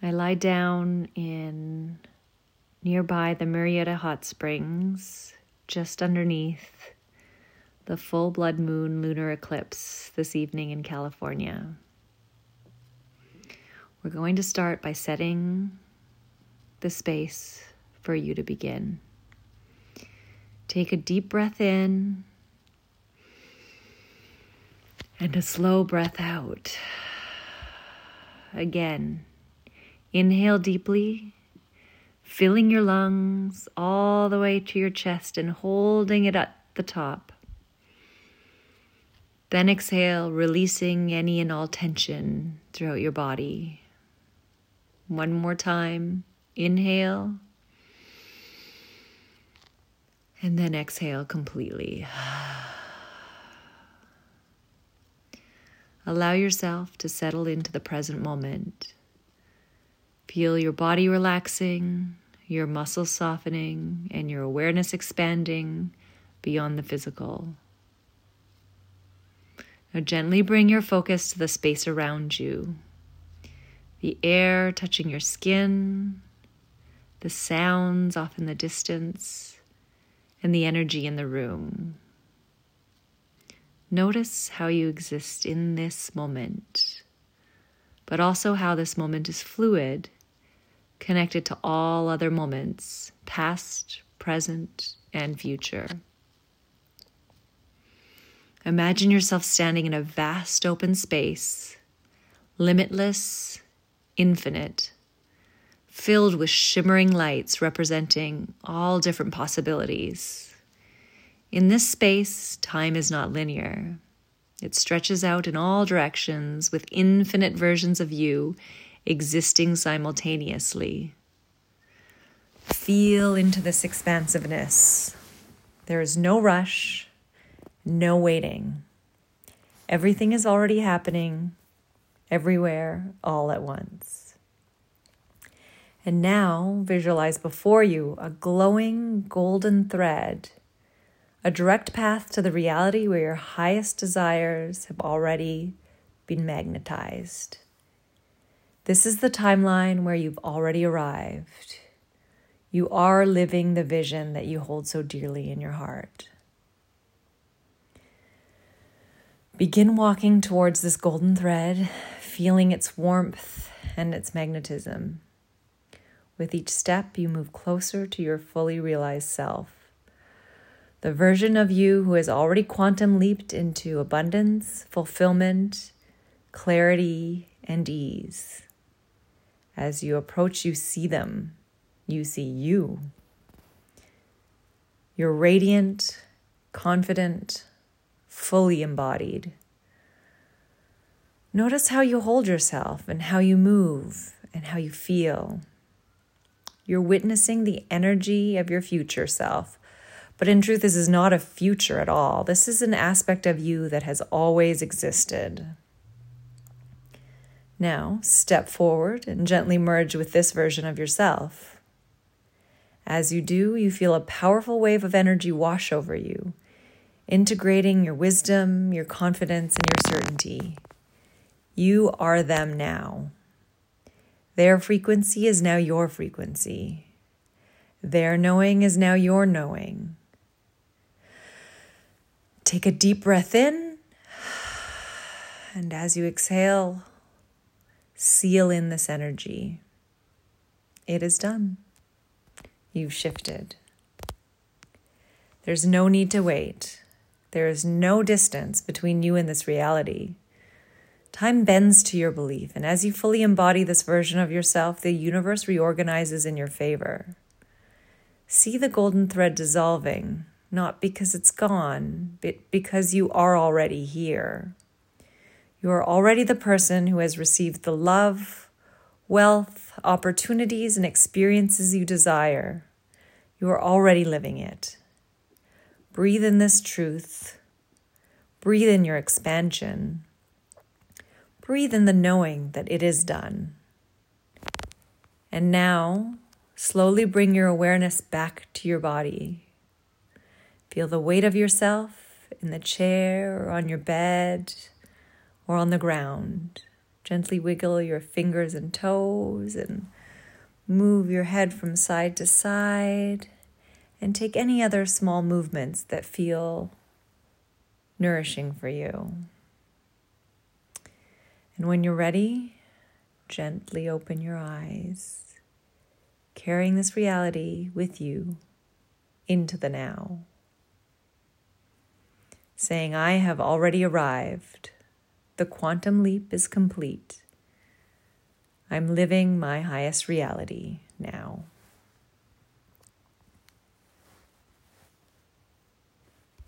I lie down in nearby the Murrieta Hot Springs, just underneath the full blood moon lunar eclipse this evening in California. We're going to start by setting the space for you to begin. Take a deep breath in and a slow breath out. Again, inhale deeply, filling your lungs all the way to your chest and holding it at the top. Then exhale, releasing any and all tension throughout your body. One more time, inhale, and then exhale completely. Allow yourself to settle into the present moment. Feel your body relaxing, your muscles softening, and your awareness expanding beyond the physical. Now gently bring your focus to the space around you. The air touching your skin, the sounds off in the distance, and the energy in the room. Notice how you exist in this moment, but also how this moment is fluid, connected to all other moments, past, present, and future. Imagine yourself standing in a vast open space, limitless, infinite, filled with shimmering lights representing all different possibilities. In this space, time is not linear. It stretches out in all directions with infinite versions of you existing simultaneously. Feel into this expansiveness. There is no rush, no waiting. Everything is already happening, everywhere, all at once. And now visualize before you a glowing golden thread, a direct path to the reality where your highest desires have already been magnetized. This is the timeline where you've already arrived. You are living the vision that you hold so dearly in your heart. Begin walking towards this golden thread, feeling its warmth and its magnetism. With each step, you move closer to your fully realized self, the version of you who has already quantum leaped into abundance, fulfillment, clarity, and ease. As you approach, you see them. You see you. You're radiant, confident, fully embodied. Notice how you hold yourself and how you move and how you feel. You're witnessing the energy of your future self. But in truth, this is not a future at all. This is an aspect of you that has always existed. Now, step forward and gently merge with this version of yourself. As you do, you feel a powerful wave of energy wash over you, integrating your wisdom, your confidence, and your certainty. You are them now. Their frequency is now your frequency. Their knowing is now your knowing. Take a deep breath in, and as you exhale, seal in this energy. It is done. You've shifted. There's no need to wait. There is no distance between you and this reality. Time bends to your belief, and as you fully embody this version of yourself, the universe reorganizes in your favor. See the golden thread dissolving, not because it's gone, but because you are already here. You are already the person who has received the love, wealth, opportunities, and experiences you desire. You are already living it. Breathe in this truth. Breathe in your expansion. Breathe in the knowing that it is done. And now, slowly bring your awareness back to your body. Feel the weight of yourself in the chair or on your bed or on the ground. Gently wiggle your fingers and toes and move your head from side to side, and take any other small movements that feel nourishing for you. And when you're ready, gently open your eyes, carrying this reality with you into the now. Saying, I have already arrived. The quantum leap is complete. I'm living my highest reality now.